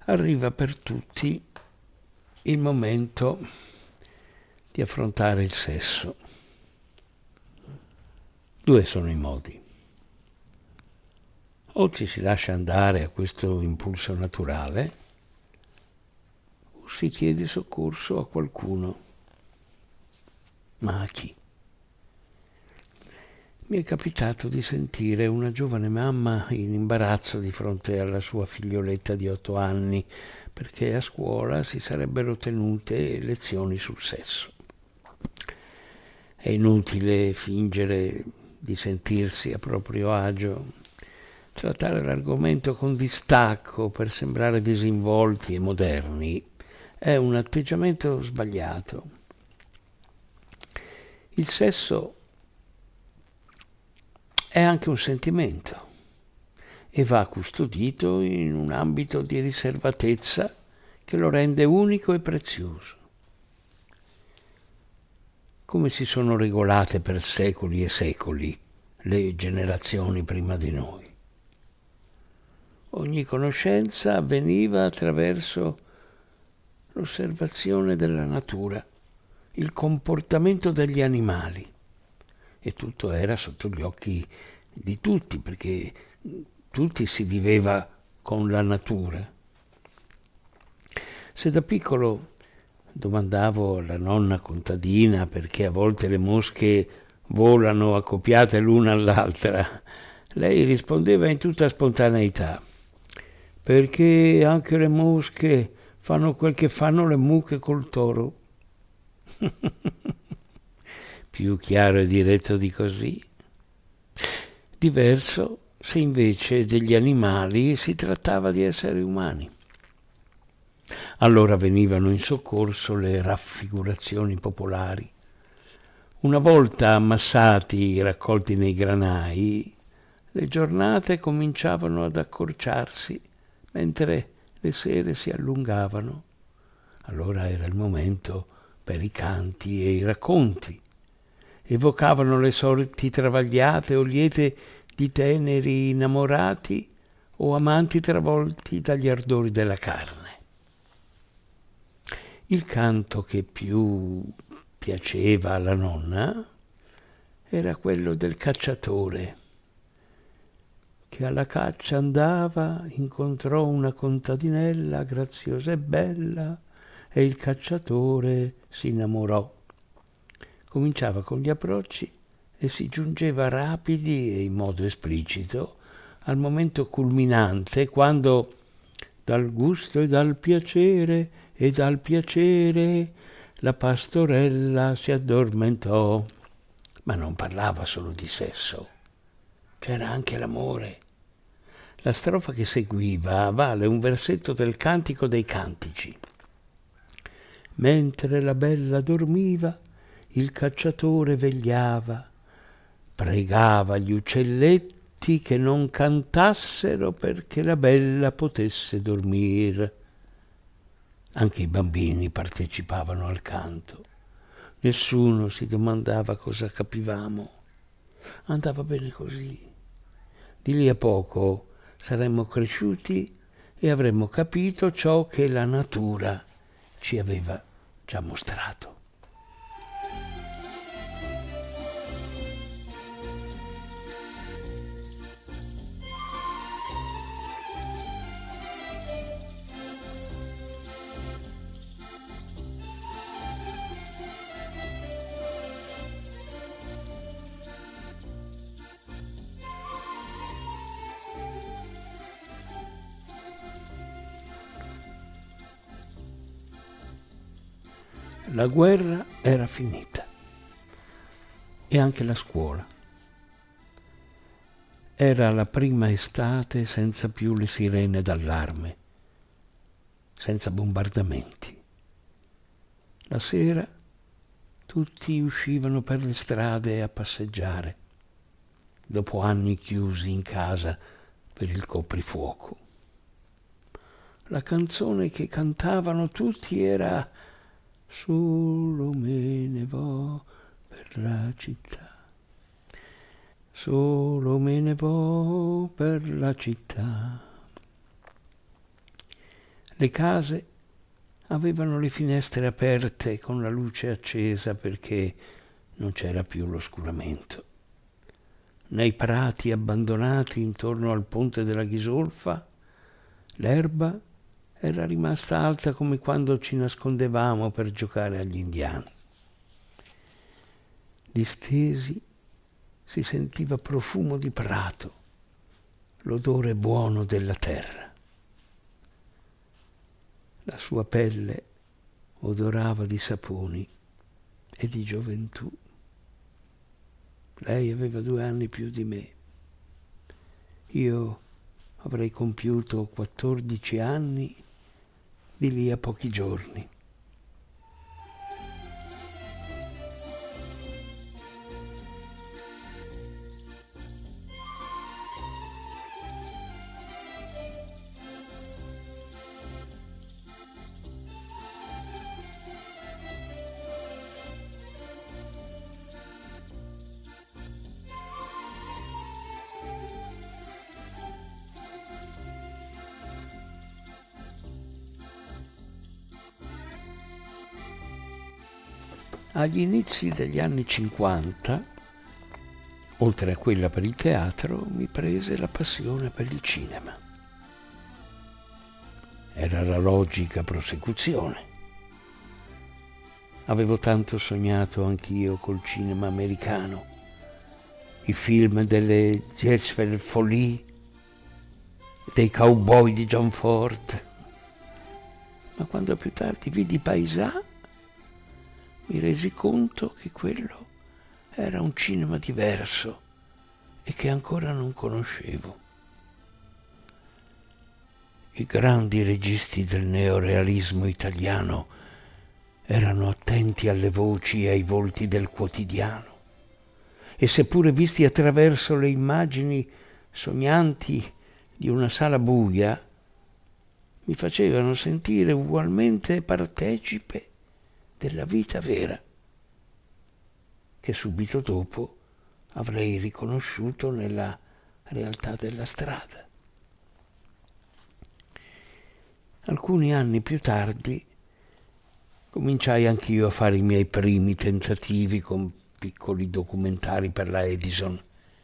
arriva per tutti il momento di affrontare il sesso. Due sono i modi. O ci si lascia andare a questo impulso naturale, o si chiede soccorso a qualcuno. Ma a chi? Mi è capitato di sentire una giovane mamma in imbarazzo di fronte alla sua figlioletta di 8 anni, perché a scuola si sarebbero tenute lezioni sul sesso. È inutile fingere di sentirsi a proprio agio, trattare l'argomento con distacco per sembrare disinvolti e moderni è un atteggiamento sbagliato. Il sesso è anche un sentimento e va custodito in un ambito di riservatezza che lo rende unico e prezioso. Come si sono regolate per secoli e secoli le generazioni prima di noi. Ogni conoscenza avveniva attraverso l'osservazione della natura, il comportamento degli animali, e tutto era sotto gli occhi di tutti, perché tutti si viveva con la natura. Se da piccolo domandavo alla nonna contadina perché a volte le mosche volano accoppiate l'una all'altra, lei rispondeva in tutta spontaneità: perché anche le mosche fanno quel che fanno le mucche col toro. Più chiaro e diretto di così. Diverso se invece degli animali si trattava di esseri umani. Allora venivano in soccorso le raffigurazioni popolari. Una volta ammassati, raccolti nei granai, le giornate cominciavano ad accorciarsi, mentre le sere si allungavano. Allora era il momento per i canti e i racconti. Evocavano le sorti travagliate o liete di teneri innamorati o amanti travolti dagli ardori della carne. Il canto che più piaceva alla nonna era quello del cacciatore, che alla caccia andava, incontrò una contadinella graziosa e bella e il cacciatore si innamorò. Cominciava con gli approcci e si giungeva rapidi e in modo esplicito al momento culminante, quando dal gusto e dal piacere la pastorella si addormentò. Ma non parlava solo di sesso, c'era anche l'amore. La strofa che seguiva vale un versetto del Cantico dei Cantici. Mentre la bella dormiva, il cacciatore vegliava, pregava gli uccelletti che non cantassero perché la bella potesse dormire. Anche i bambini partecipavano al canto. Nessuno si domandava cosa capivamo. Andava bene così. Di lì a poco saremmo cresciuti e avremmo capito ciò che la natura ci aveva già mostrato. La guerra era finita e anche la scuola. Era la prima estate senza più le sirene d'allarme, senza bombardamenti. La sera tutti uscivano per le strade a passeggiare, dopo anni chiusi in casa per il coprifuoco. La canzone che cantavano tutti era «Solo me ne vo per la città, solo me ne vo per la città». Le case avevano le finestre aperte con la luce accesa perché non c'era più l'oscuramento. Nei prati abbandonati intorno al ponte della Ghisolfa, l'erba era rimasta alta come quando ci nascondevamo per giocare agli indiani. Distesi si sentiva profumo di prato, l'odore buono della terra. La sua pelle odorava di saponi e di gioventù. Lei aveva 2 anni più di me. Io avrei compiuto 14 anni di lì a pochi giorni. Agli inizi degli anni 50, oltre a quella per il teatro, mi prese la passione per il cinema. Era la logica prosecuzione. Avevo tanto sognato anch'io col cinema americano, i film delle Jezebel Folly, dei cowboy di John Ford. Ma quando più tardi vidi Paesà, mi resi conto che quello era un cinema diverso e che ancora non conoscevo. I grandi registi del neorealismo italiano erano attenti alle voci e ai volti del quotidiano e seppure visti attraverso le immagini sognanti di una sala buia, mi facevano sentire ugualmente partecipe della vita vera, che subito dopo avrei riconosciuto nella realtà della strada. Alcuni anni più tardi cominciai anch'io a fare i miei primi tentativi con piccoli documentari per la Edison.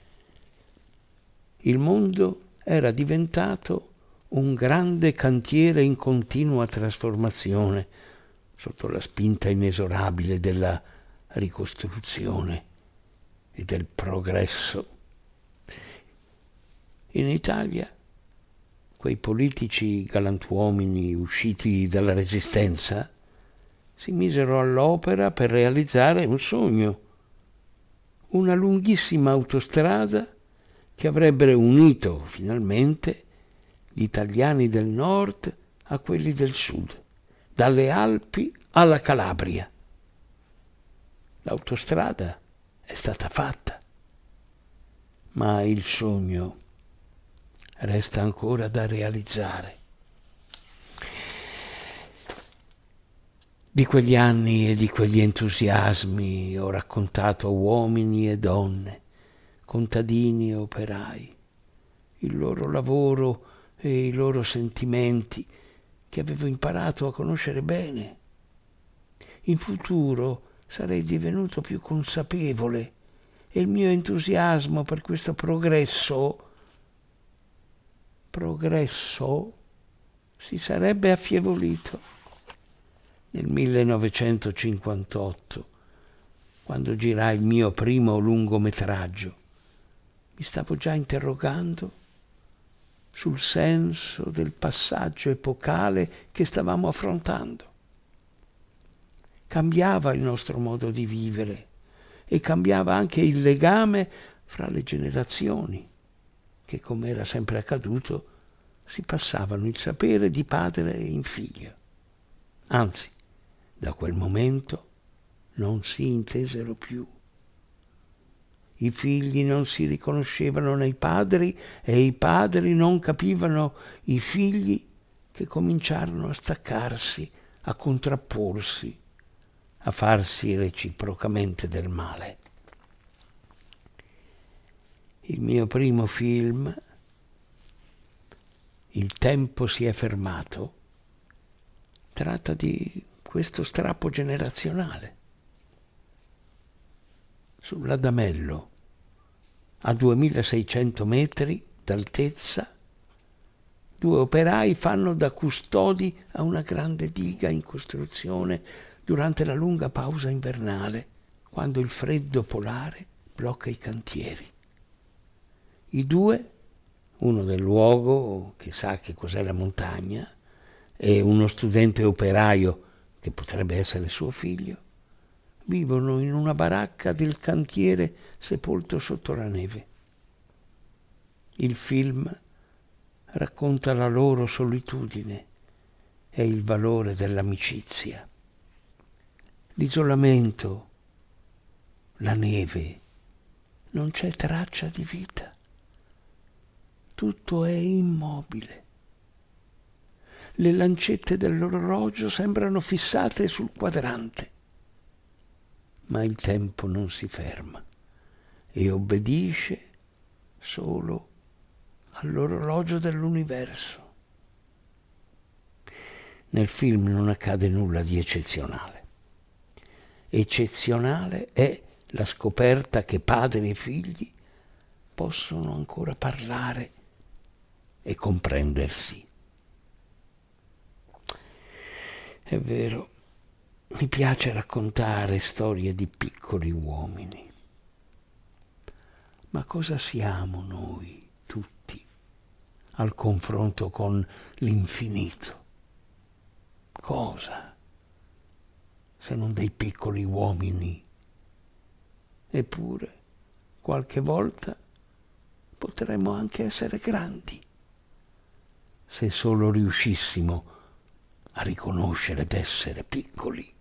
Il mondo era diventato un grande cantiere in continua trasformazione, sotto la spinta inesorabile della ricostruzione e del progresso. In Italia, quei politici galantuomini usciti dalla Resistenza si misero all'opera per realizzare un sogno, una lunghissima autostrada che avrebbe unito finalmente gli italiani del nord a quelli del sud, dalle Alpi alla Calabria. L'autostrada è stata fatta, ma il sogno resta ancora da realizzare. Di quegli anni e di quegli entusiasmi ho raccontato a uomini e donne, contadini e operai, il loro lavoro e i loro sentimenti che avevo imparato a conoscere bene. In futuro sarei divenuto più consapevole e il mio entusiasmo per questo progresso si sarebbe affievolito. Nel 1958, quando girai il mio primo lungometraggio, mi stavo già interrogando sul senso del passaggio epocale che stavamo affrontando. Cambiava il nostro modo di vivere e cambiava anche il legame fra le generazioni, che, come era sempre accaduto, si passavano il sapere di padre in figlio. Anzi, da quel momento non si intesero più. I figli non si riconoscevano nei padri e i padri non capivano i figli, che cominciarono a staccarsi, a contrapporsi, a farsi reciprocamente del male. Il mio primo film, Il tempo si è fermato, tratta di questo strappo generazionale. Sull'Adamello, a 2600 metri d'altezza, 2 operai fanno da custodi a una grande diga in costruzione durante la lunga pausa invernale, quando il freddo polare blocca i cantieri. I 2, uno del luogo che sa che cos'è la montagna e uno studente operaio che potrebbe essere suo figlio, vivono in una baracca del cantiere sepolto sotto la neve. Il film racconta la loro solitudine e il valore dell'amicizia. L'isolamento, la neve, non c'è traccia di vita. Tutto è immobile. Le lancette dell'orologio sembrano fissate sul quadrante, ma il tempo non si ferma e obbedisce solo all'orologio dell'universo. Nel film non accade nulla di eccezionale. Eccezionale è la scoperta che padri e figli possono ancora parlare e comprendersi. È vero, mi piace raccontare storie di piccoli uomini. Ma cosa siamo noi tutti al confronto con l'infinito? Cosa, se non dei piccoli uomini? Eppure, qualche volta potremmo anche essere grandi, se solo riuscissimo a riconoscere d'essere piccoli.